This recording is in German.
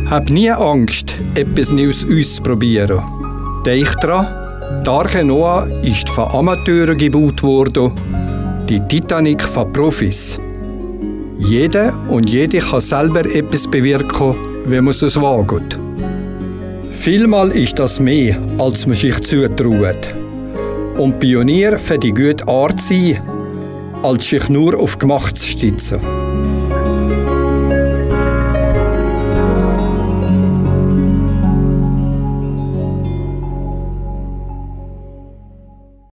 Hab nie Angst, etwas Neues auszuprobieren. Denk dran, die Arche Noah ist von Amateuren gebaut worden, die Titanic von Profis. Jeder und jede kann selber etwas bewirken, wenn man es wagt. Vielmal ist das mehr, als man sich zutraut. Und Pionier für die gute Art sein, als sich nur auf Gemacht zu stützen.